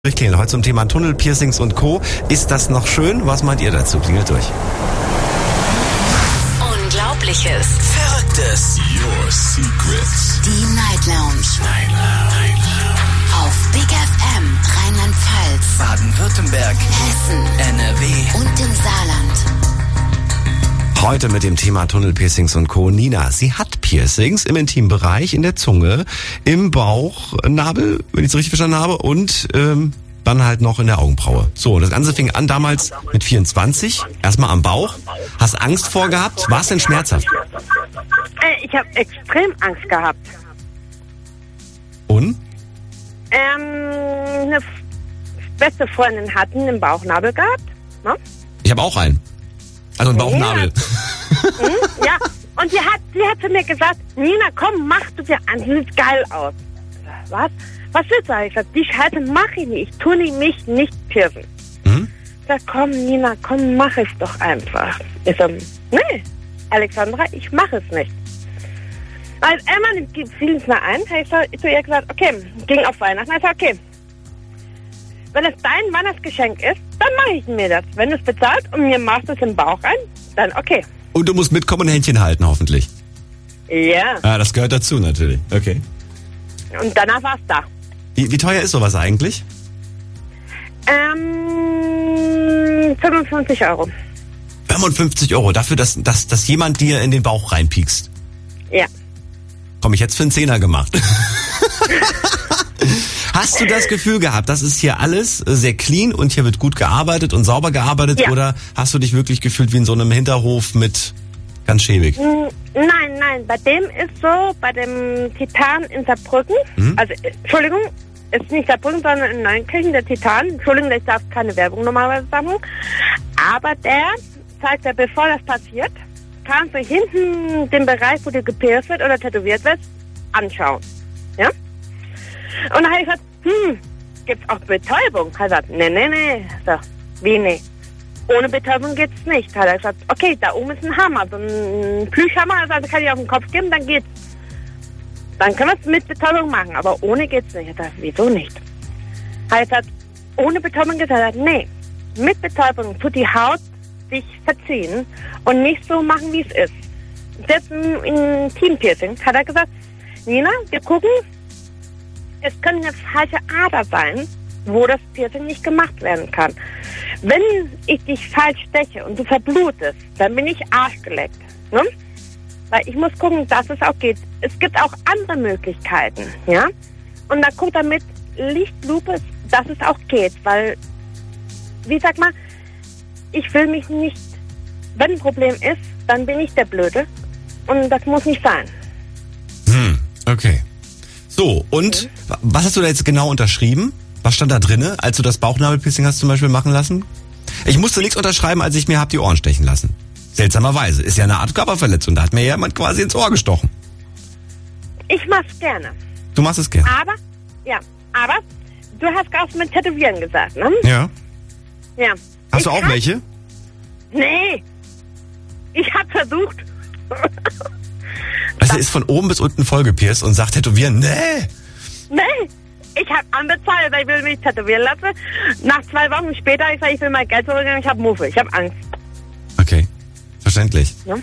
Durchklingeln. Heute zum Thema Tunnel, Piercings und Co. Ist das noch schön? Was meint ihr dazu? Klingelt durch. Unglaubliches. Verrücktes. Your Secrets. Die Night Lounge. Auf Big FM Rheinland-Pfalz, Baden-Württemberg. Hessen, NRW. und im Saarland. Heute mit dem Thema Tunnel, Piercings und Co. Nina, sie hat Piercings im Intimbereich, in der Zunge, im Bauchnabel, wenn ich es richtig verstanden habe, und dann halt noch in der Augenbraue. So, das Ganze fing an damals mit 24, erstmal am Bauch. Hast Angst vor gehabt? War es denn schmerzhaft? Ich habe extrem Angst gehabt. Und? Eine beste Freundin hat einen Bauchnabel gehabt. Ne? Ich habe auch einen. Also einen Bauchnabel. Ja, und sie hat zu mir gesagt, Nina, komm, mach du dir an, sieht geil aus. Was? Was willst du? Ich sag, die Scheiße mache ich nicht. Ich tue mich nicht piercen. Ich sag, komm, Nina, komm, mach es doch einfach. Ich sag, nee, Alexandra, ich mache es nicht. Als einmal fiel es mir ein, habe ich zu ihr gesagt, okay, ging auf Weihnachten. Ich sag, okay, wenn es dein Weihnachtsgeschenk ist, dann mache ich mir das. Wenn du es bezahlt und mir machst es im Bauch rein, dann okay. Und du musst mitkommen und Händchen halten, hoffentlich. Ja. Ja, das gehört dazu natürlich. Okay. Und danach war es da. Wie teuer ist sowas eigentlich? 55 Euro. 55 Euro dafür, dass jemand dir in den Bauch reinpiekst. Ja. Komm, ich hätte es für einen Zehner gemacht. Hast du das Gefühl gehabt, das ist hier alles sehr clean und hier wird gut gearbeitet und sauber gearbeitet? Ja. Oder hast du dich wirklich gefühlt wie in so einem Hinterhof mit ganz schäbig? Nein, bei dem ist so, bei dem Titan in Saarbrücken, also, Entschuldigung, ist nicht Saarbrücken, sondern in Neunkirchen, der Titan, Entschuldigung, ich darf keine Werbung normalerweise sagen, aber der zeigt ja, bevor das passiert, kannst du hinten den Bereich, wo du gepierst wird oder tätowiert wirst, anschauen, ja? Und dann habe ich gesagt, gibt's auch Betäubung? Hat er gesagt, nee. So, wie nee? Ohne Betäubung geht's nicht. Hat er gesagt, okay, da oben ist ein Hammer, so ein Plüschhammer, also kann ich auf den Kopf geben, dann geht's. Dann können wir es mit Betäubung machen, aber ohne geht's nicht. Hat er gesagt, wieso nicht? Hat er gesagt, ohne Betäubung geht's? Hat er gesagt, nee, mit Betäubung tut die Haut sich verziehen und nicht so machen, wie es ist. Selbst im Teampiercing hat er gesagt, Nina, wir gucken, es könnte eine falsche Ader sein, wo das Piercing nicht gemacht werden kann. Wenn ich dich falsch steche und du verblutest, dann bin ich arschgeleckt. Ne? Weil ich muss gucken, dass es auch geht. Es gibt auch andere Möglichkeiten. Ja? Und da guckt er mit Lichtlupe, dass es auch geht. Weil, wie sag mal, ich will mich nicht, wenn ein Problem ist, dann bin ich der Blöde. Und das muss nicht sein. Okay. So, und was hast du da jetzt genau unterschrieben? Was stand da drinne, als du das Bauchnabelpiercing hast zum Beispiel machen lassen? Ich musste nichts unterschreiben, als ich mir hab die Ohren stechen lassen. Seltsamerweise. Ist ja eine Art Körperverletzung. Da hat mir jemand quasi ins Ohr gestochen. Ich mach's gerne. Du machst es gerne? Aber du hast auch mit Tätowieren gesagt, ne? Ja. Ja. Hast du auch welche? Nee. Ich hab versucht. Also ist von oben bis unten vollgepierst und sagt Tätowieren, nee. Ich habe anbezahlt, ich will mich tätowieren lassen. Nach 2 Wochen später, ich sage, ich will mein Geld zurück und ich habe Muffe, ich habe Angst. Okay, verständlich. Ja?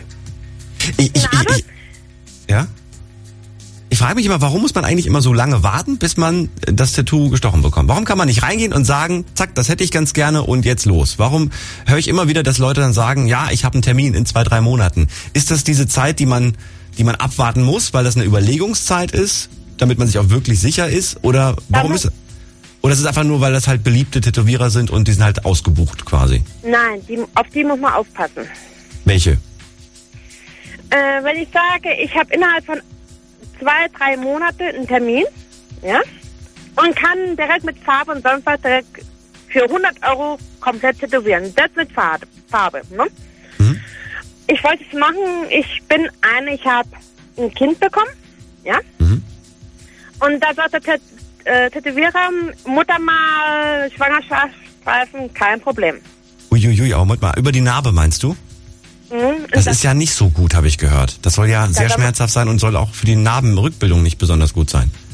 Ich frage mich immer, warum muss man eigentlich immer so lange warten, bis man das Tattoo gestochen bekommt? Warum kann man nicht reingehen und sagen, zack, das hätte ich ganz gerne und jetzt los? Warum höre ich immer wieder, dass Leute dann sagen, ja, ich habe einen Termin in 2-3 Monaten? Ist das diese Zeit, die man abwarten muss, weil das eine Überlegungszeit ist, damit man sich auch wirklich sicher ist? Oder warum ist es einfach nur, weil das halt beliebte Tätowierer sind und die sind halt ausgebucht quasi? Nein, auf die muss man aufpassen. Welche? Wenn ich sage, ich habe innerhalb von 2-3 Monate einen Termin, ja, und kann direkt mit Farbe und sonst was direkt für 100 Euro komplett tätowieren. Das mit Farbe, ne? Ich wollte es machen, ich habe ein Kind bekommen, ja? Und da sagt der Tätowierer, Mutter mal Schwangerschaftsstreifen, kein Problem. Uiuiui, aber Moment mal, über die Narbe meinst du? Das ist ja nicht so gut, habe ich gehört. Das soll ja sehr schmerzhaft sein und soll auch für die Narbenrückbildung nicht besonders gut sein.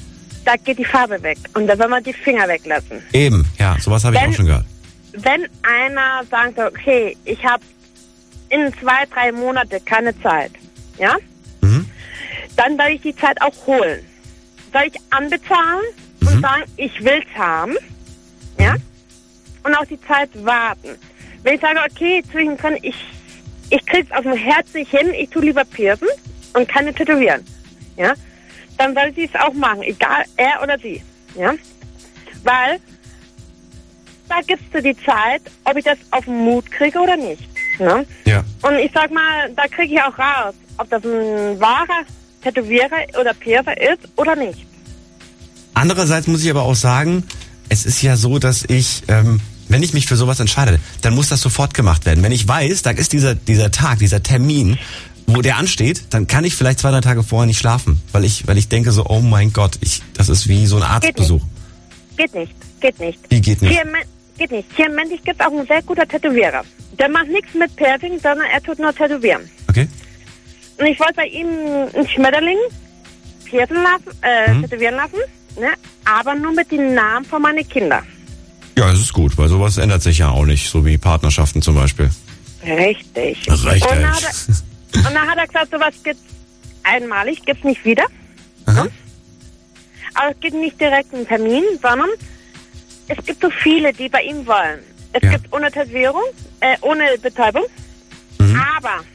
da geht die Farbe weg. Und da soll man die Finger weglassen. Eben, ja, sowas habe ich auch schon gehört. Wenn einer sagt, okay, ich habe in 2-3 Monate keine Zeit, ja, dann soll ich die Zeit auch holen. Soll ich anbezahlen und sagen, ich will's haben, ja, und auch die Zeit warten. Wenn ich sage, okay, zwischendrin, ich krieg's aus dem Herz nicht hin, ich tue lieber piercen und keine tätowieren, ja, dann soll sie es auch machen, egal er oder sie, ja, weil da gibst du die Zeit, ob ich das auf den Mut kriege oder nicht, ne? Ja. Und ich sag mal, da kriege ich auch raus, ob das ein wahrer Tätowierer oder Piercer ist oder nicht. Andererseits muss ich aber auch sagen, es ist ja so, dass ich, wenn ich mich für sowas entscheide, dann muss das sofort gemacht werden. Wenn ich weiß, da ist dieser Tag, dieser Termin, wo der ansteht, dann kann ich vielleicht 2-3 Tage vorher nicht schlafen, weil ich denke so, oh mein Gott, das ist wie so ein Arztbesuch. Geht nicht. Wie geht nicht? Geht nicht. Hier in Mendig gibt es auch einen sehr guter Tätowierer. Der macht nichts mit Piercing, sondern er tut nur tätowieren. Okay. Und ich wollte bei ihm einen Schmetterling tätowieren lassen, ne? Aber nur mit den Namen von meinen Kindern. Ja, das ist gut, weil sowas ändert sich ja auch nicht, so wie Partnerschaften zum Beispiel. Richtig. Richtig. Und dann hat er gesagt, sowas gibt's einmalig, gibt's nicht wieder. Aha. Aber es gibt nicht direkt einen Termin, sondern es gibt so viele, die bei ihm wollen. Es gibt ohne Tätowierung, ohne Betäubung, aber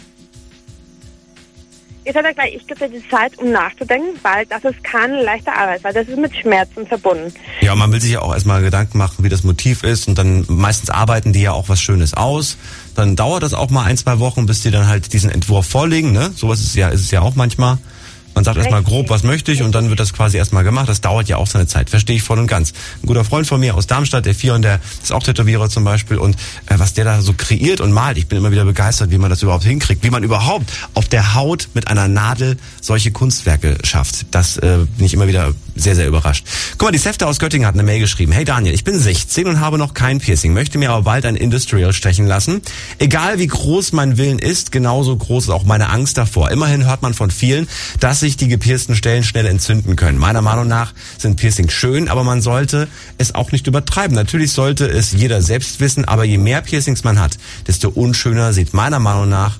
ich sage gleich, ich gebe dir die Zeit, um nachzudenken, weil das ist keine leichte Arbeit, weil das ist mit Schmerzen verbunden. Ja, und man will sich ja auch erstmal Gedanken machen, wie das Motiv ist, und dann meistens arbeiten die ja auch was Schönes aus. Dann dauert das auch mal 1-2 Wochen, bis die dann halt diesen Entwurf vorlegen, ne? Sowas ist es ja auch manchmal. Man sagt erstmal grob, was möchte ich, und dann wird das quasi erstmal gemacht. Das dauert ja auch seine Zeit, verstehe ich voll und ganz. Ein guter Freund von mir aus Darmstadt, der Fion, der ist auch Tätowierer zum Beispiel, und was der da so kreiert und malt, ich bin immer wieder begeistert, wie man das überhaupt hinkriegt, wie man überhaupt auf der Haut mit einer Nadel solche Kunstwerke schafft. Das bin ich immer wieder sehr, sehr überrascht. Guck mal, die Sefta aus Göttingen hat eine Mail geschrieben. Hey Daniel, ich bin 16 und habe noch kein Piercing, möchte mir aber bald ein Industrial stechen lassen. Egal wie groß mein Willen ist, genauso groß ist auch meine Angst davor. Immerhin hört man von vielen, dass sich die gepiersten Stellen schnell entzünden können. Meiner Meinung nach sind Piercings schön, aber man sollte es auch nicht übertreiben. Natürlich sollte es jeder selbst wissen, aber je mehr Piercings man hat, desto unschöner sieht meiner Meinung nach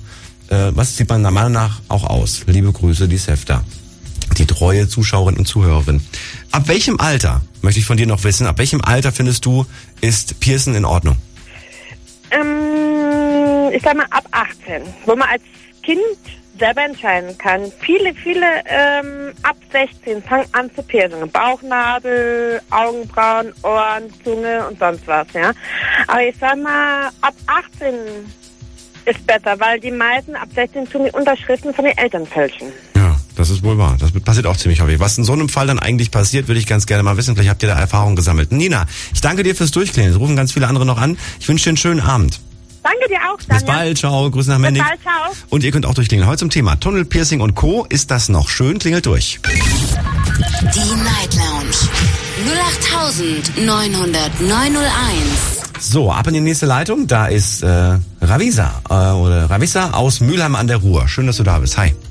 auch aus. Liebe Grüße, die Sefta. Die treue Zuschauerin und Zuhörerin. Ab welchem Alter, möchte ich von dir noch wissen, ab welchem Alter findest du, ist Piercen in Ordnung? Ich sag mal ab 18, wo man als Kind selber entscheiden kann. Viele ab 16 fangen an zu piercen. Bauchnabel, Augenbrauen, Ohren, Zunge und sonst was, ja. Aber ich sag mal, ab 18 ist besser, weil die meisten ab 16 tun die Unterschriften von den Eltern fälschen. Ja, das ist wohl wahr. Das passiert auch ziemlich häufig. Was in so einem Fall dann eigentlich passiert, würde ich ganz gerne mal wissen. Vielleicht habt ihr da Erfahrung gesammelt. Nina, ich danke dir fürs Durchklären. Es rufen ganz viele andere noch an. Ich wünsche dir einen schönen Abend. Danke dir auch, Daniel. Bis bald, ciao, Grüße nach Mendig. Bis bald, ciao. Und ihr könnt auch durchklingeln. Heute zum Thema Tunnelpiercing und Co. Ist das noch schön? Klingelt durch. Die Night Lounge 08900901. So, ab in die nächste Leitung. Da ist Ravisa aus Mülheim an der Ruhr. Schön, dass du da bist. Hi.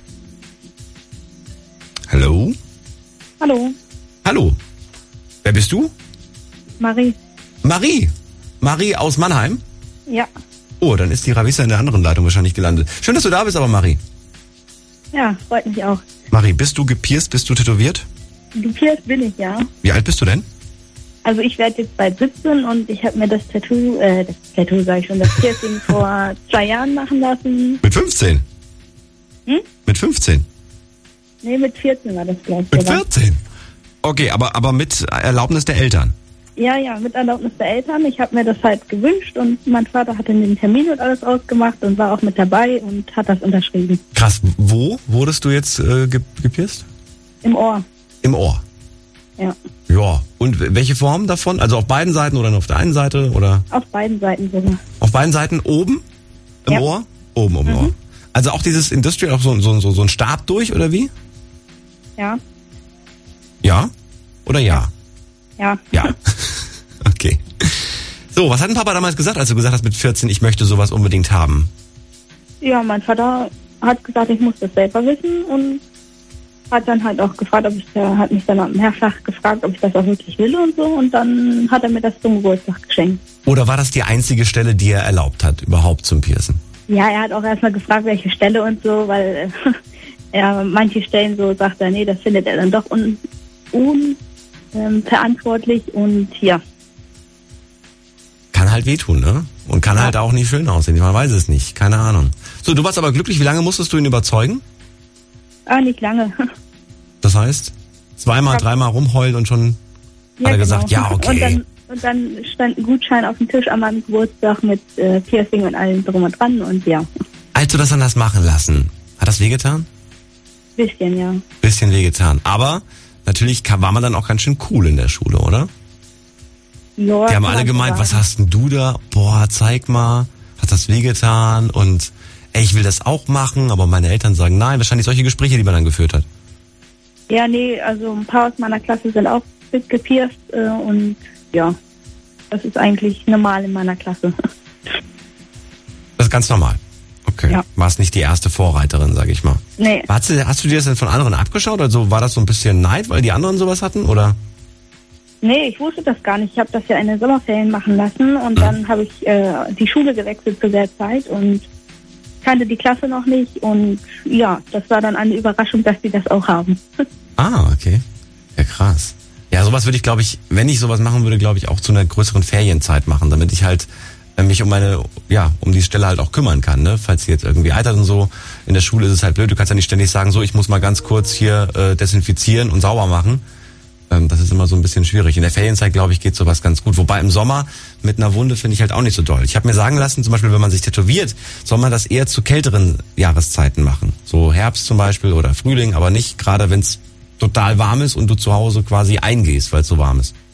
Hallo? Hallo. Hallo. Wer bist du? Marie. Marie aus Mannheim? Ja. Oh, dann ist die Ravisa in der anderen Leitung wahrscheinlich gelandet. Schön, dass du da bist, aber Marie. Ja, freut mich auch. Marie, bist du gepierst, bist du tätowiert? Gepierst bin ich, ja. Wie alt bist du denn? Also ich werde jetzt bald 17 und ich habe mir das Piercing vor 2 Jahren machen lassen. Mit 15? Mit 15? Nee, mit 14 war das gleich. Mit 14? Okay, aber mit Erlaubnis der Eltern? Ja, mit Erlaubnis der Eltern. Ich habe mir das halt gewünscht und mein Vater hatte den Termin und alles ausgemacht und war auch mit dabei und hat das unterschrieben. Krass, wo wurdest du jetzt gepierst? Im Ohr. Im Ohr? Ja. Ja, und welche Form davon? Also auf beiden Seiten oder nur auf der einen Seite? Oder? Auf beiden Seiten sogar. Auf beiden Seiten oben im Ohr? Oben im Ohr. Also auch dieses Industrial, auch so ein Stab durch, oder wie? Ja. Ja? Oder ja? Ja. Ja. Okay. So, was hat denn Papa damals gesagt, als du gesagt hast mit 14, ich möchte sowas unbedingt haben? Ja, mein Vater hat gesagt, ich muss das selber wissen und hat dann halt auch gefragt, hat mich dann mehrfach gefragt, ob ich das auch wirklich will und so. Und dann hat er mir das zum Geburtstag geschenkt. Oder war das die einzige Stelle, die er erlaubt hat, überhaupt zum Piercen? Ja, er hat auch erstmal gefragt, welche Stelle und so, weil manche Stellen so sagt er, nee, das findet er dann doch unverantwortlich und ja. Kann halt wehtun, ne? Und kann halt auch nicht schön aussehen. Man weiß es nicht. Keine Ahnung. So, du warst aber glücklich. Wie lange musstest du ihn überzeugen? Nicht lange. Das heißt, 2-mal, 3-mal rumheulen und schon hat er gesagt, ja, okay. Und dann stand ein Gutschein auf dem Tisch an meinem Geburtstag mit Piercing und allem drum und dran und ja. Als du das dann hast machen lassen, hat das wehgetan? Bisschen, ja. Bisschen wehgetan. Aber natürlich war man dann auch ganz schön cool in der Schule, oder? Ja, die haben alle gemeint, was hast denn du da? Boah, zeig mal, hat das wehgetan? Und ich will das auch machen, aber meine Eltern sagen nein. Wahrscheinlich solche Gespräche, die man dann geführt hat. Ja, nee, also ein paar aus meiner Klasse sind auch gepierst und ja, das ist eigentlich normal in meiner Klasse. Das ist ganz normal. Okay. Ja. Warst nicht die erste Vorreiterin, sag ich mal. Nee. Hast du dir das denn von anderen abgeschaut? Also war das so ein bisschen Neid, weil die anderen sowas hatten, oder? Nee, ich wusste das gar nicht. Ich habe das ja in den Sommerferien machen lassen und dann habe ich die Schule gewechselt zu der Zeit und kannte die Klasse noch nicht und ja, das war dann eine Überraschung, dass die das auch haben. Ah, okay. Ja, krass. Ja, sowas würde ich, glaube ich, wenn ich sowas machen würde, glaube ich, auch zu einer größeren Ferienzeit machen, damit ich halt mich um die Stelle halt auch kümmern kann, ne? Falls sie jetzt irgendwie eitert und so. In der Schule ist es halt blöd, du kannst ja nicht ständig sagen, so, ich muss mal ganz kurz hier desinfizieren und sauber machen. Das ist immer so ein bisschen schwierig. In der Ferienzeit, glaube ich, geht sowas ganz gut. Wobei im Sommer mit einer Wunde finde ich halt auch nicht so doll. Ich habe mir sagen lassen, zum Beispiel, wenn man sich tätowiert, soll man das eher zu kälteren Jahreszeiten machen. So Herbst zum Beispiel oder Frühling, aber nicht gerade, wenn es total warm ist und du zu Hause quasi eingehst, weil es so warm ist.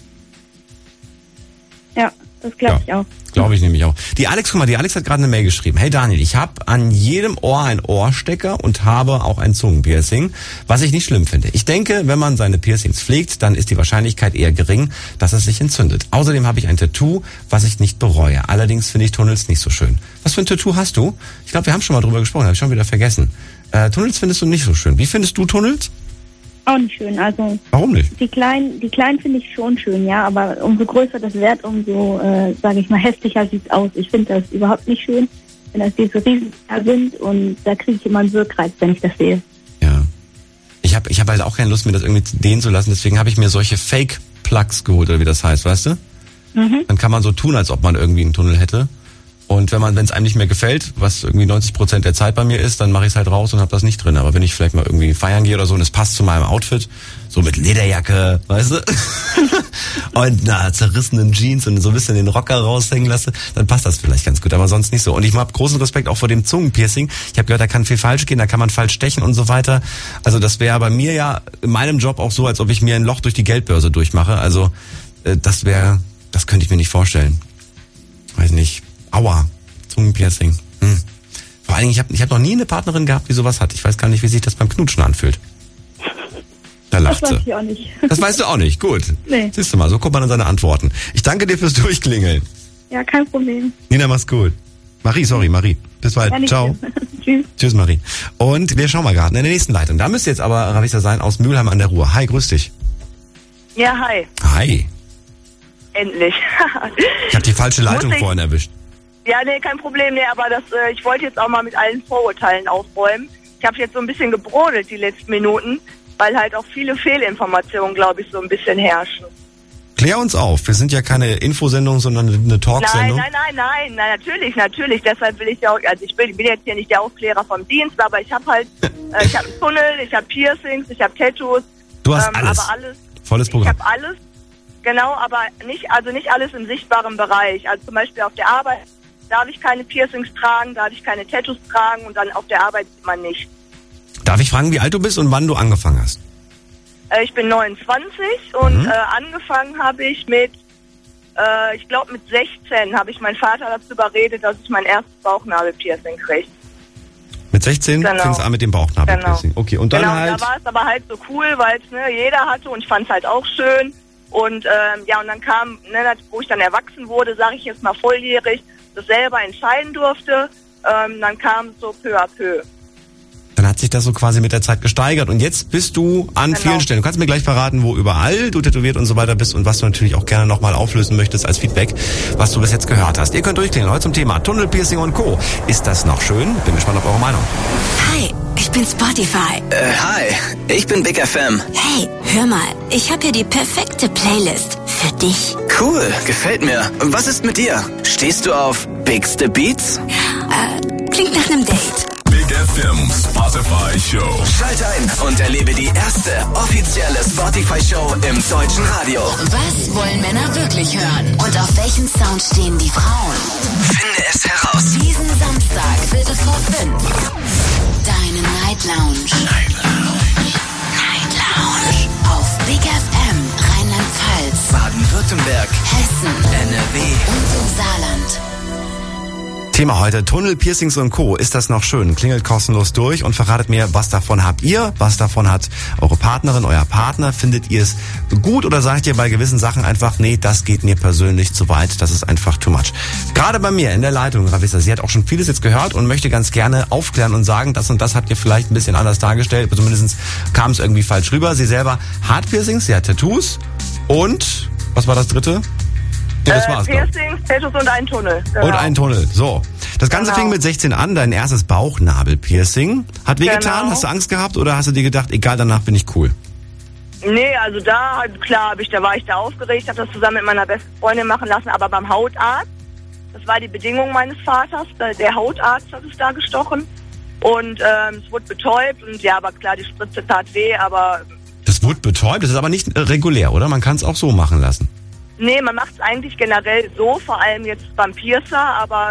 Ja, das glaube ich auch. Glaube ich nämlich auch. Die Alex hat gerade eine Mail geschrieben. Hey Daniel, ich habe an jedem Ohr ein Ohrstecker und habe auch ein Zungenpiercing, was ich nicht schlimm finde. Ich denke, wenn man seine Piercings pflegt, dann ist die Wahrscheinlichkeit eher gering, dass es sich entzündet. Außerdem habe ich ein Tattoo, was ich nicht bereue. Allerdings finde ich Tunnels nicht so schön. Was für ein Tattoo hast du? Ich glaube, wir haben schon mal drüber gesprochen, habe ich schon wieder vergessen. Tunnels findest du nicht so schön. Wie findest du Tunnels? Auch nicht schön, also. Warum nicht? Die kleinen finde ich schon schön, ja, aber umso größer das wird, umso, sage ich mal, hässlicher sieht's aus. Ich finde das überhaupt nicht schön, wenn das diese Riesen sind und da kriege ich immer einen Wirkreiz, wenn ich das sehe. Ja. Ich hab halt auch keine Lust, mir das irgendwie dehnen zu lassen, deswegen habe ich mir solche Fake-Plugs geholt, oder wie das heißt, weißt du? Mhm. Dann kann man so tun, als ob man irgendwie einen Tunnel hätte. Und wenn es einem nicht mehr gefällt, was irgendwie 90% der Zeit bei mir ist, dann mache ich es halt raus und habe das nicht drin. Aber wenn ich vielleicht mal irgendwie feiern gehe oder so und es passt zu meinem Outfit, so mit Lederjacke, weißt du, und einer zerrissenen Jeans und so ein bisschen den Rocker raushängen lasse, dann passt das vielleicht ganz gut, aber sonst nicht so. Und ich habe großen Respekt auch vor dem Zungenpiercing. Ich habe gehört, da kann viel falsch gehen, da kann man falsch stechen und so weiter. Also das wäre bei mir ja in meinem Job auch so, als ob ich mir ein Loch durch die Geldbörse durchmache. Also das könnte ich mir nicht vorstellen. Weiß nicht. Aua, Zungenpiercing. Vor allen Dingen, ich hab noch nie eine Partnerin gehabt, die sowas hat. Ich weiß gar nicht, wie sich das beim Knutschen anfühlt. Da lacht sie. Das weiß ich auch nicht. Das weißt du auch nicht, gut. Nee. Siehst du mal, so kommt man an seine Antworten. Ich danke dir fürs Durchklingeln. Ja, kein Problem. Nina, mach's gut. Marie. Bis bald. Ja, ciao. Tschüss. Tschüss, Marie. Und wir schauen mal gerade in der nächsten Leitung. Da müsste jetzt aber Ravisa sein aus Mülheim an der Ruhr. Hi, grüß dich. Ja, hi. Hi. Endlich. Ich habe die falsche Leitung vorhin erwischt. Ja, nee, kein Problem, nee, aber ich wollte jetzt auch mal mit allen Vorurteilen aufräumen. Ich habe jetzt so ein bisschen gebrodelt die letzten Minuten, weil halt auch viele Fehlinformationen, glaube ich, so ein bisschen herrschen. Klär uns auf. Wir sind ja keine Infosendung, sondern eine Talksendung. Nein, natürlich. Deshalb will ich ja auch, also ich bin jetzt hier nicht der Aufklärer vom Dienst, aber ich habe halt, ich habe einen Tunnel, ich habe Piercings, ich habe Tattoos. Du hast alles. Aber alles. Volles Programm. Ich habe alles, genau, aber nicht alles im sichtbaren Bereich. Also zum Beispiel auf der Arbeit darf ich keine Piercings tragen, darf ich keine Tattoos tragen und dann auf der Arbeit sieht man nicht. Darf ich fragen, wie alt du bist und wann du angefangen hast? Ich bin 29 und angefangen habe ich mit, ich glaube mit 16 habe ich meinen Vater dazu überredet, dass ich mein erstes Bauchnabelpiercing kriege. Mit 16 fing es an mit dem Bauchnabelpiercing. Genau. Okay, und dann halt... Da war es aber halt so cool, weil es jeder hatte und ich fand es halt auch schön. Und und dann kam, wo ich dann erwachsen wurde, sage ich jetzt mal volljährig, das selber entscheiden durfte, dann kam es so peu à peu. Dann hat sich das so quasi mit der Zeit gesteigert und jetzt bist du an vielen Stellen. Du kannst mir gleich verraten, wo überall du tätowiert und so weiter bist und was du natürlich auch gerne nochmal auflösen möchtest als Feedback, was du bis jetzt gehört hast. Ihr könnt durchklingen heute zum Thema Tunnelpiercing und Co. Ist das noch schön? Bin gespannt auf eure Meinung. Hi, ich bin Spotify. Hi, ich bin Big FM. Hey, hör mal, ich habe hier die perfekte Playlist für dich. Cool, gefällt mir. Was ist mit dir? Stehst du auf Bigste Beats? Klingt nach einem Date. Big FM Spotify Show. Schalt ein und erlebe die erste offizielle Spotify-Show im deutschen Radio. Was wollen Männer wirklich hören? Und auf welchen Sound stehen die Frauen? Finde es heraus. Diesen Samstag, Viertel vor 5. Deine Night Lounge. Night Lounge. Auf Big FM, Rheinland-Pfalz, Baden-Württemberg, Hessen, NRW und im Saarland. Thema heute, Tunnelpiercings und Co. Ist das noch schön? Klingelt kostenlos durch und verratet mir, was davon habt ihr? Was davon hat eure Partnerin, euer Partner? Findet ihr es gut oder sagt ihr bei gewissen Sachen einfach, nee, das geht mir persönlich zu weit, das ist einfach too much? Gerade bei mir in der Leitung, Ravissa, sie hat auch schon vieles jetzt gehört und möchte ganz gerne aufklären und sagen, das und das habt ihr vielleicht ein bisschen anders dargestellt, zumindest kam es irgendwie falsch rüber. Sie selber hat Piercings, sie hat Tattoos und, was war das dritte? Ja, das war's. Piercings, Tattoos und ein Tunnel. Genau. Und ein Tunnel. So. Das Ganze fing mit 16 an, dein erstes Bauchnabelpiercing. Hat wehgetan? Hast du Angst gehabt oder hast du dir gedacht, egal, danach bin ich cool? Nee, also da, klar, war ich da aufgeregt, habe das zusammen mit meiner besten Freundin machen lassen, aber beim Hautarzt, das war die Bedingung meines Vaters, der Hautarzt hat es da gestochen und es wurde betäubt und ja, aber klar, die Spritze tat weh, aber... Das wurde betäubt? Das ist aber nicht regulär, oder? Man kann es auch so machen lassen. Nee, man macht es eigentlich generell so, vor allem jetzt beim Piercer, aber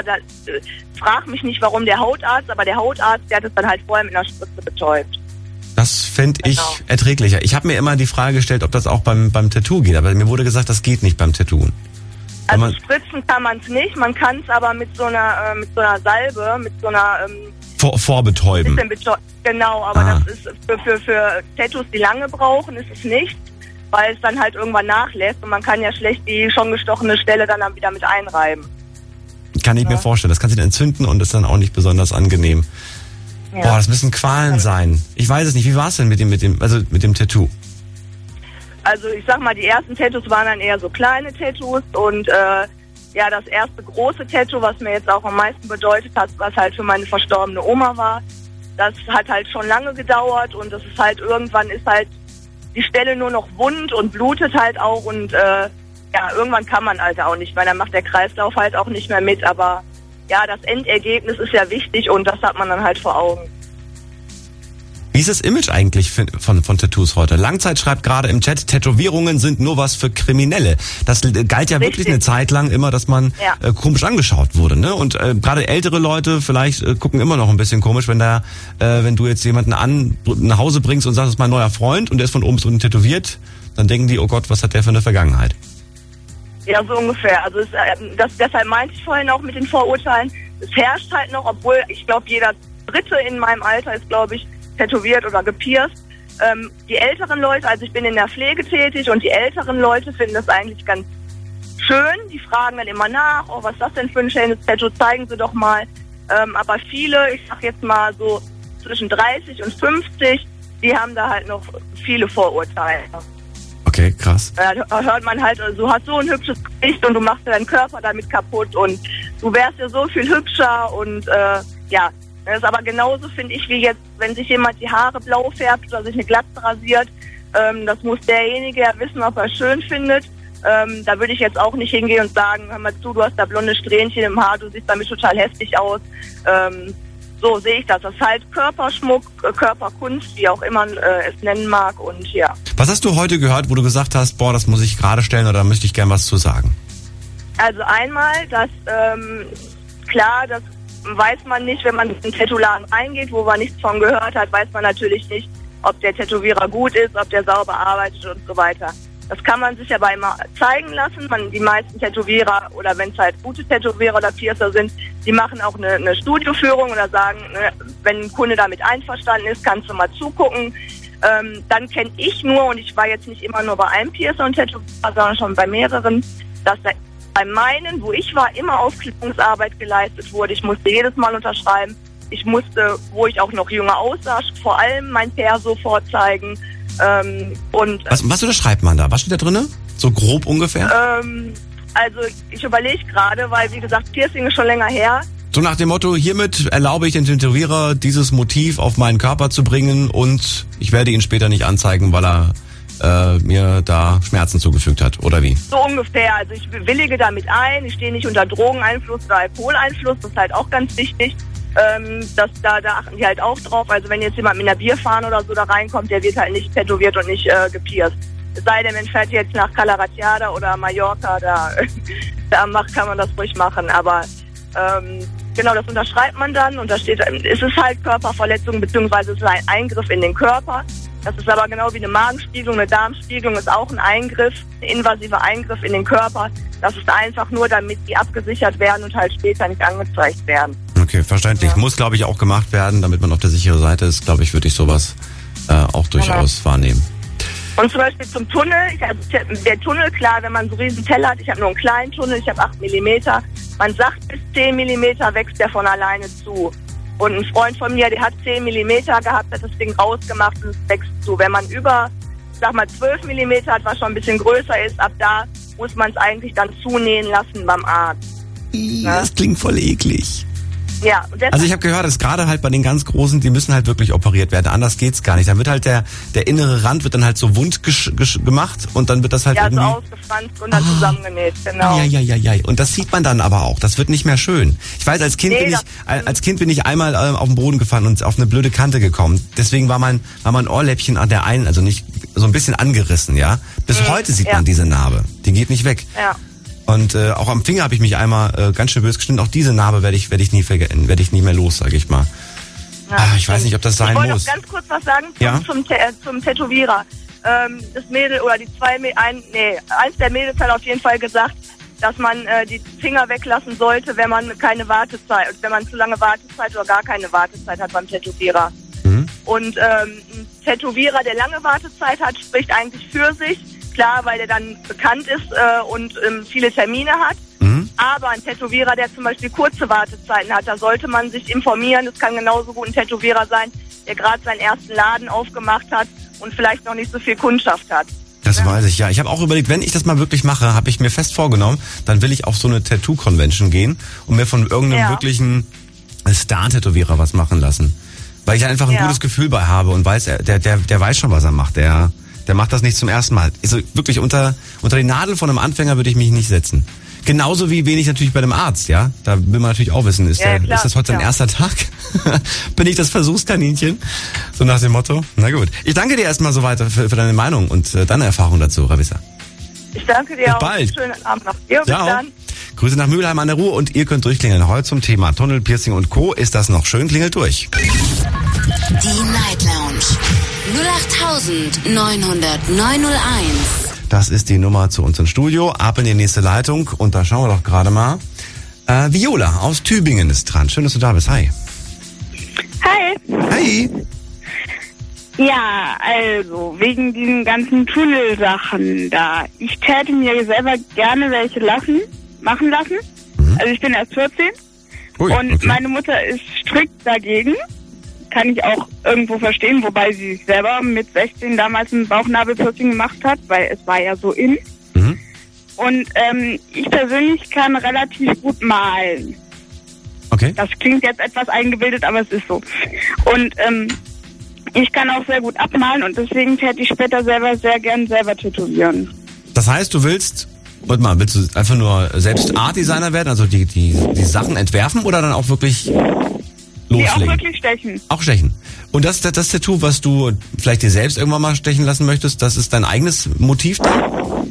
frag mich nicht, warum der Hautarzt, aber der Hautarzt, der hat es dann halt vorher mit einer Spritze betäubt. Das fände ich erträglicher. Ich habe mir immer die Frage gestellt, ob das auch beim Tattoo geht, aber mir wurde gesagt, das geht nicht beim Tattooen. Also spritzen kann man es nicht, man kann es aber mit so einer Salbe, mit so einer... Vorbetäuben. Genau, aber das ist für Tattoos, die lange brauchen, ist es nicht. Weil es dann halt irgendwann nachlässt und man kann ja schlecht die schon gestochene Stelle dann wieder mit einreiben. Kann ich mir vorstellen. Das kann sich dann entzünden und ist dann auch nicht besonders angenehm. Ja. Boah, das müssen Qualen sein. Ich weiß es nicht. Wie war es denn mit dem Tattoo? Also ich sag mal, die ersten Tattoos waren dann eher so kleine Tattoos und das erste große Tattoo, was mir jetzt auch am meisten bedeutet hat, was halt für meine verstorbene Oma war, das hat halt schon lange gedauert und das ist halt irgendwann ist halt die Stelle nur noch wund und blutet halt auch und irgendwann kann man halt auch nicht, weil dann macht der Kreislauf halt auch nicht mehr mit, aber ja, das Endergebnis ist ja wichtig und das hat man dann halt vor Augen. Wie ist das Image eigentlich von Tattoos heute? Langzeit schreibt gerade im Chat, Tätowierungen sind nur was für Kriminelle. Das galt ja wirklich eine Zeit lang immer, dass man komisch angeschaut wurde, ne? Und gerade ältere Leute vielleicht gucken immer noch ein bisschen komisch, wenn du jetzt jemanden nach Hause bringst und sagst, das ist mein neuer Freund und der ist von oben bis unten tätowiert, dann denken die, oh Gott, was hat der für eine Vergangenheit? Ja, so ungefähr. Also deshalb meinte ich vorhin auch mit den Vorurteilen, es herrscht halt noch, obwohl ich glaube, jeder Dritte in meinem Alter ist, glaube ich, tätowiert oder gepierst. Die älteren Leute, also ich bin in der Pflege tätig und die älteren Leute finden das eigentlich ganz schön. Die fragen dann immer nach, oh, was ist das denn für ein schönes Tattoo, zeigen Sie doch mal. Aber viele, ich sag jetzt mal so zwischen 30 und 50, die haben da halt noch viele Vorurteile. Okay, krass. Da hört man halt, du hast so ein hübsches Gesicht und du machst deinen Körper damit kaputt und du wärst ja so viel hübscher und das ist aber genauso, finde ich, wie jetzt, wenn sich jemand die Haare blau färbt oder sich eine Glatze rasiert, das muss derjenige ja wissen, ob er es schön findet. Da würde ich jetzt auch nicht hingehen und sagen, hör mal zu, du hast da blonde Strähnchen im Haar, du siehst damit total hässlich aus. So sehe ich das. Das ist halt Körperschmuck, Körperkunst, wie auch immer es nennen mag und ja. Was hast du heute gehört, wo du gesagt hast, boah, das muss ich gerade stellen oder möchte ich gern was zu sagen? Also einmal, dass klar, das weiß man nicht, wenn man in den Tattoo-Laden reingeht, wo man nichts von gehört hat, weiß man natürlich nicht, ob der Tätowierer gut ist, ob der sauber arbeitet und so weiter. Das kann man sich aber immer zeigen lassen. Die meisten Tätowierer oder wenn es halt gute Tätowierer oder Piercer sind, die machen auch eine Studioführung oder sagen, ne, wenn ein Kunde damit einverstanden ist, kannst du mal zugucken. Dann kenne ich nur, und ich war jetzt nicht immer nur bei einem Piercer und Tätowierer, sondern schon bei mehreren, dass da bei meinen, wo ich war, immer Aufklärungsarbeit geleistet wurde. Ich musste jedes Mal unterschreiben, Ich musste, wo ich auch noch jünger aussah, vor allem mein Perso vorzeigen. Was unterschreibt man da? Was steht da drin? So grob ungefähr? Also ich überlege gerade, weil wie gesagt, Piercing ist schon länger her. So nach dem Motto, hiermit erlaube ich den Tätowierer, dieses Motiv auf meinen Körper zu bringen und ich werde ihn später nicht anzeigen, weil er mir da Schmerzen zugefügt hat, oder wie? So ungefähr. Also ich willige damit ein, ich stehe nicht unter Drogeneinfluss oder Alkoholeinfluss, das ist halt auch ganz wichtig. Da achten die halt auch drauf. Also wenn jetzt jemand mit einer Bierfahne oder so da reinkommt, der wird halt nicht tätowiert und nicht gepierst. Es sei denn, man fährt jetzt nach Calaratiada oder Mallorca, da kann man das ruhig machen. Aber genau, das unterschreibt man dann und da steht, es ist halt Körperverletzung beziehungsweise es ist ein Eingriff in den Körper. Das ist aber genau wie eine Magenspiegelung, eine Darmspiegelung ist auch ein Eingriff, ein invasiver Eingriff in den Körper. Das ist einfach nur, damit die abgesichert werden und halt später nicht angezeigt werden. Okay, verständlich. Ja. Muss, glaube ich, auch gemacht werden, damit man auf der sicheren Seite ist. Glaube ich, würde ich sowas auch durchaus wahrnehmen. Und zum Beispiel zum Tunnel. Der Tunnel, klar, wenn man so riesen Teller hat, ich habe nur einen kleinen Tunnel, ich habe 8 mm. Man sagt, bis 10 mm wächst der von alleine zu. Und ein Freund von mir, der hat 10 mm gehabt, hat das Ding rausgemacht und es wächst zu. Wenn man über, 12 mm hat, was schon ein bisschen größer ist, ab da muss man es eigentlich dann zunähen lassen beim Arzt. Das klingt voll eklig. Ja. Also ich habe gehört, dass gerade halt bei den ganz Großen, die müssen halt wirklich operiert werden. Anders geht's gar nicht. Dann wird halt der innere Rand wird dann halt so wund gemacht und dann wird das halt irgendwie... Ja, so ausgefranst und dann zusammengenäht, genau. Ja. Und das sieht man dann aber auch. Das wird nicht mehr schön. Ich weiß, als Kind bin ich einmal auf den Boden gefallen und auf eine blöde Kante gekommen. Deswegen war mein Ohrläppchen an der einen, also nicht so ein bisschen angerissen, ja. Bis heute sieht man diese Narbe. Die geht nicht weg. Ja. Und auch am Finger habe ich mich einmal ganz schön böse geschnitten. Auch diese Narbe werde ich nie mehr los, sage ich mal. Ja, ich weiß nicht, ob das sein muss. Ich wollte noch ganz kurz was sagen zum Tätowierer. Das Mädel oder eins der Mädels hat auf jeden Fall gesagt, dass man die Finger weglassen sollte, wenn man zu lange Wartezeit oder gar keine Wartezeit hat beim Tätowierer. Mhm. Und ein Tätowierer, der lange Wartezeit hat, spricht eigentlich für sich. Klar, weil der dann bekannt ist und viele Termine hat. Mhm. Aber ein Tätowierer, der zum Beispiel kurze Wartezeiten hat, da sollte man sich informieren. Das kann genauso gut ein Tätowierer sein, der gerade seinen ersten Laden aufgemacht hat und vielleicht noch nicht so viel Kundschaft hat. Das weiß ich, ja. Ich habe auch überlegt, wenn ich das mal wirklich mache, habe ich mir fest vorgenommen, dann will ich auf so eine Tattoo-Convention gehen und mir von irgendeinem wirklichen Star-Tätowierer was machen lassen. Weil ich einfach ein gutes Gefühl bei habe und weiß, der weiß schon, was er macht. Der macht das nicht zum ersten Mal. Also wirklich unter die Nadel von einem Anfänger würde ich mich nicht setzen. Genauso wie wenig natürlich bei dem Arzt, ja. Da will man natürlich auch wissen, ist das heute sein erster Tag? Bin ich das Versuchskaninchen? So nach dem Motto. Na gut. Ich danke dir erstmal so weiter für deine Meinung und deine Erfahrung dazu, Ravissa. Ich danke dir bis auch. Bald. Schönen Abend noch. Jo, bis dann. Grüße nach Mülheim an der Ruhr und ihr könnt durchklingeln. Heute zum Thema Tunnel, Piercing und Co. Ist das noch schön? Klingelt durch. Die Night Lounge 08900901. Das ist die Nummer zu uns ins Studio. Ab in die nächste Leitung und da schauen wir doch gerade mal. Viola aus Tübingen ist dran. Schön, dass du da bist. Hi. Hi. Hi. Ja, also wegen diesen ganzen Tunnelsachen da. Ich täte mir selber gerne welche machen lassen. Mhm. Also ich bin erst 14 Ui, und meine Mutter ist strikt dagegen. Kann ich auch irgendwo verstehen, wobei sie sich selber mit 16 damals ein Bauchnabelpiercing gemacht hat, weil es war ja so in. Mhm. Und ich persönlich kann relativ gut malen. Okay. Das klingt jetzt etwas eingebildet, aber es ist so. Und ich kann auch sehr gut abmalen und deswegen täte ich später sehr gern selber tätowieren. Das heißt, du willst du einfach nur selbst Art-Designer werden, also die Sachen entwerfen oder dann auch wirklich loslegen? Nee, auch wirklich stechen. Auch stechen. Und das Tattoo, was du vielleicht dir selbst irgendwann mal stechen lassen möchtest, das ist dein eigenes Motiv dann?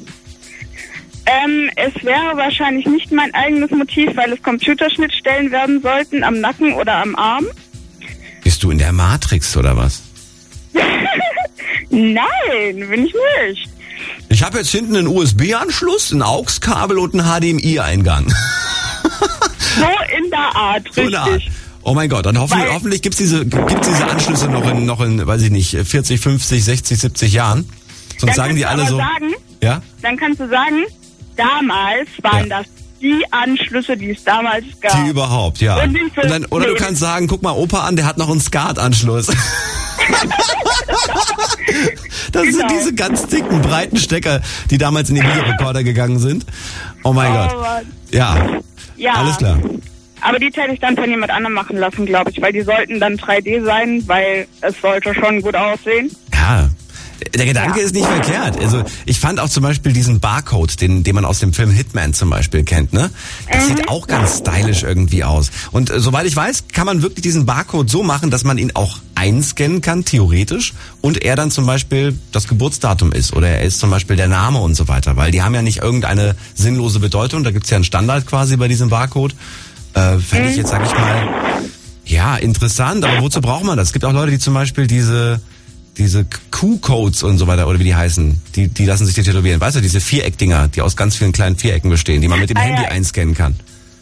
Es wäre wahrscheinlich nicht mein eigenes Motiv, weil es Computerschnittstellen werden sollten am Nacken oder am Arm. Bist du in der Matrix oder was? Nein, bin ich nicht. Ich habe jetzt hinten einen USB-Anschluss, ein AUX-Kabel und einen HDMI-Eingang. So in der Art, richtig. So in der Art. Oh mein Gott, dann hoffentlich gibt's diese Anschlüsse noch in, weiß ich nicht, 40, 50, 60, 70 Jahren. Sonst sagen die alle so. Sagen, ja? Dann kannst du sagen, damals waren das die Anschlüsse, die es damals gab. Die überhaupt, ja. Und nicht so Oder du kannst sagen, guck mal, Opa an, der hat noch einen Skat-Anschluss. Das sind diese ganz dicken, breiten Stecker, die damals in den Videorekorder gegangen sind. Oh mein Gott. Mann. Ja, alles klar. Aber die hätte ich dann von jemand anderem machen lassen, glaube ich, weil die sollten dann 3D sein, weil es sollte schon gut aussehen. Ja. Der Gedanke ist nicht verkehrt. Also ich fand auch zum Beispiel diesen Barcode, den man aus dem Film Hitman zum Beispiel kennt, ne? Das sieht auch ganz stylisch irgendwie aus. Und soweit ich weiß, kann man wirklich diesen Barcode so machen, dass man ihn auch einscannen kann, theoretisch, und er dann zum Beispiel das Geburtsdatum ist oder er ist zum Beispiel der Name und so weiter, weil die haben ja nicht irgendeine sinnlose Bedeutung. Da gibt's ja einen Standard quasi bei diesem Barcode. Fände ich jetzt, sag ich mal, ja, interessant, aber wozu braucht man das? Es gibt auch Leute, die zum Beispiel diese Q-Codes und so weiter, oder wie die heißen, die lassen sich die tätowieren. Weißt du, diese Viereckdinger, die aus ganz vielen kleinen Vierecken bestehen, die man mit dem Handy einscannen kann.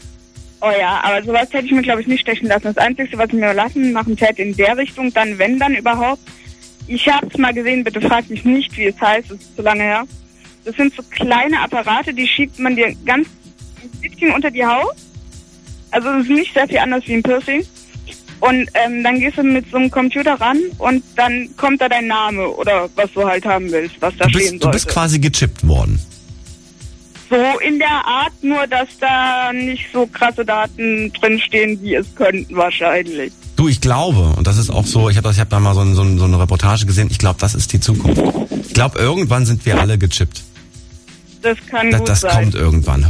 Oh ja, aber sowas hätte ich mir, glaube ich, nicht stechen lassen. Das Einzige, was ich mir machen täte in der Richtung, dann, wenn dann überhaupt. Ich habe es mal gesehen, bitte frag mich nicht, wie es heißt, das ist zu lange her. Das sind so kleine Apparate, die schiebt man dir ganz ein bisschen unter die Haut. Also es ist nicht sehr viel anders wie ein Piercing. Und dann gehst du mit so einem Computer ran und dann kommt da dein Name oder was du halt haben willst, was da stehen sollte. Du bist quasi gechippt worden. So in der Art, nur dass da nicht so krasse Daten drinstehen, wie es könnten wahrscheinlich. Du, ich glaube, und das ist auch so, ich hab da mal so eine Reportage gesehen, ich glaube, das ist die Zukunft. Ich glaube, irgendwann sind wir alle gechippt. Das kann gut sein. Das kommt irgendwann,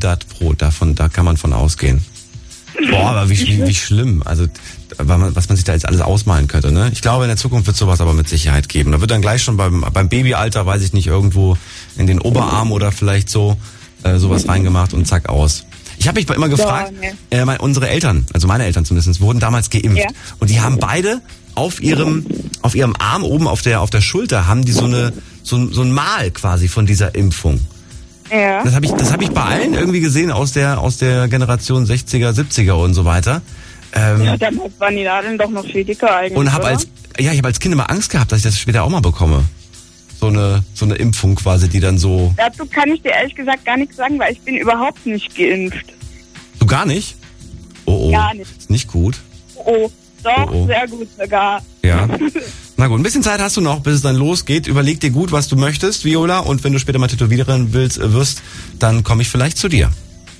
100%, da kann man von ausgehen. Boah, aber wie schlimm. Also, was man sich da jetzt alles ausmalen könnte, ne? Ich glaube, in der Zukunft wird sowas aber mit Sicherheit geben. Da wird dann gleich schon beim Babyalter, weiß ich nicht, irgendwo in den Oberarm oder vielleicht so, sowas reingemacht und zack, aus. Ich habe mich immer gefragt, unsere Eltern, also meine Eltern zumindest, wurden damals geimpft. Ja. Und die haben beide auf ihrem Arm oben auf der Schulter haben die so ein Mal quasi von dieser Impfung. Ja. Das hab ich bei allen irgendwie gesehen aus der Generation 60er, 70er und so weiter. Ja, damals waren die Nadeln doch noch viel dicker eigentlich. Und ich habe als Kind immer Angst gehabt, dass ich das später auch mal bekomme. So eine Impfung quasi, die dann so... Dazu kann ich dir ehrlich gesagt gar nichts sagen, weil ich bin überhaupt nicht geimpft. Du gar nicht? Oh. Gar nicht. Ist nicht gut. Oh. Doch, sehr gut sogar. Ja. Na gut, ein bisschen Zeit hast du noch, bis es dann losgeht. Überleg dir gut, was du möchtest, Viola. Und wenn du später mal Tätowiererin wirst, dann komme ich vielleicht zu dir.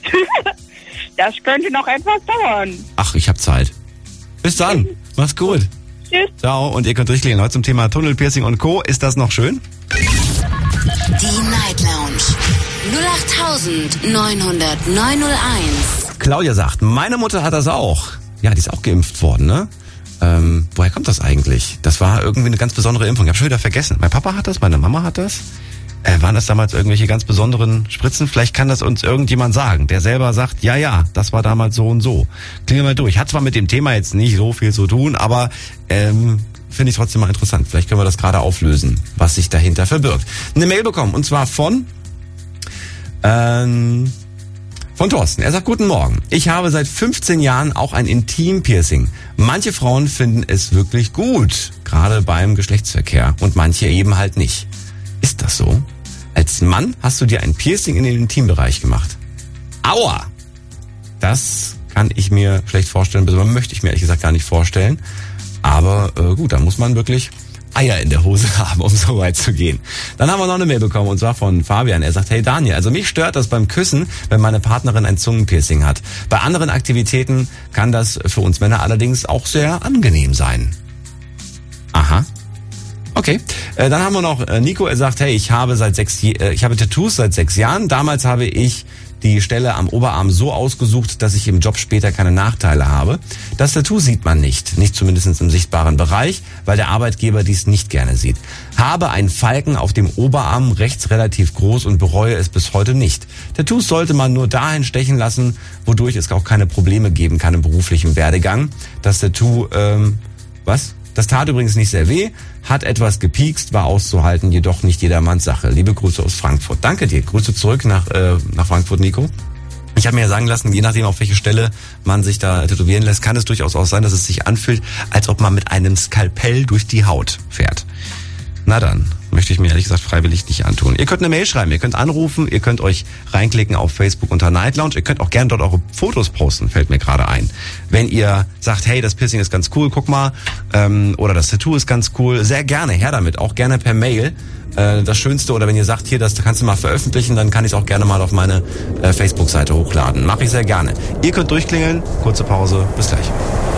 Das könnte noch etwas dauern. Ach, ich habe Zeit. Bis dann. Mach's gut. Tschüss. Ciao. Und ihr könnt durchklicken. Heute zum Thema Tunnelpiercing und Co. Ist das noch schön? Die Night Lounge 08900901. Claudia sagt, meine Mutter hat das auch. Ja, die ist auch geimpft worden, ne? Woher kommt das eigentlich? Das war irgendwie eine ganz besondere Impfung. Ich habe schon wieder vergessen. Mein Papa hat das, meine Mama hat das. Waren das damals irgendwelche ganz besonderen Spritzen? Vielleicht kann das uns irgendjemand sagen, der selber sagt, ja, das war damals so und so. Klingel mal durch. Hat zwar mit dem Thema jetzt nicht so viel zu tun, aber finde ich trotzdem mal interessant. Vielleicht können wir das gerade auflösen, was sich dahinter verbirgt. Eine Mail bekommen, und zwar von Thorsten. Er sagt, guten Morgen. Ich habe seit 15 Jahren auch ein Intim-Piercing. Manche Frauen finden es wirklich gut, gerade beim Geschlechtsverkehr, und manche eben halt nicht. Ist das so? Als Mann hast du dir ein Piercing in den Intimbereich gemacht. Aua! Das kann ich mir schlecht vorstellen, besonders möchte ich mir ehrlich gesagt gar nicht vorstellen. Aber gut, da muss man wirklich Eier in der Hose haben, um so weit zu gehen. Dann haben wir noch eine Mail bekommen, und zwar von Fabian. Er sagt, hey Daniel, also mich stört das beim Küssen, wenn meine Partnerin ein Zungenpiercing hat. Bei anderen Aktivitäten kann das für uns Männer allerdings auch sehr angenehm sein. Aha. Okay. Dann haben wir noch Nico. Er sagt, hey, ich habe Tattoos seit 6 Jahren. Damals habe ich die Stelle am Oberarm so ausgesucht, dass ich im Job später keine Nachteile habe. Das Tattoo sieht man nicht zumindest im sichtbaren Bereich, weil der Arbeitgeber dies nicht gerne sieht. Habe einen Falken auf dem Oberarm, rechts relativ groß, und bereue es bis heute nicht. Tattoos sollte man nur dahin stechen lassen, wodurch es auch keine Probleme geben kann im beruflichen Werdegang. Das Tattoo, Das tat übrigens nicht sehr weh, hat etwas gepiekst, war auszuhalten, jedoch nicht jedermanns Sache. Liebe Grüße aus Frankfurt. Danke dir. Grüße zurück nach Frankfurt, Nico. Ich habe mir ja sagen lassen, je nachdem, auf welche Stelle man sich da tätowieren lässt, kann es durchaus auch sein, dass es sich anfühlt, als ob man mit einem Skalpell durch die Haut fährt. Na dann, möchte ich mir ehrlich gesagt freiwillig nicht antun. Ihr könnt eine Mail schreiben, ihr könnt anrufen, ihr könnt euch reinklicken auf Facebook unter Night Lounge. Ihr könnt auch gerne dort eure Fotos posten, fällt mir gerade ein. Wenn ihr sagt, hey, das Piercing ist ganz cool, guck mal, oder das Tattoo ist ganz cool, sehr gerne, her damit, auch gerne per Mail. Das Schönste, oder wenn ihr sagt, hier, das kannst du mal veröffentlichen, dann kann ich es auch gerne mal auf meine Facebook-Seite hochladen. Mache ich sehr gerne. Ihr könnt durchklingeln, kurze Pause, bis gleich.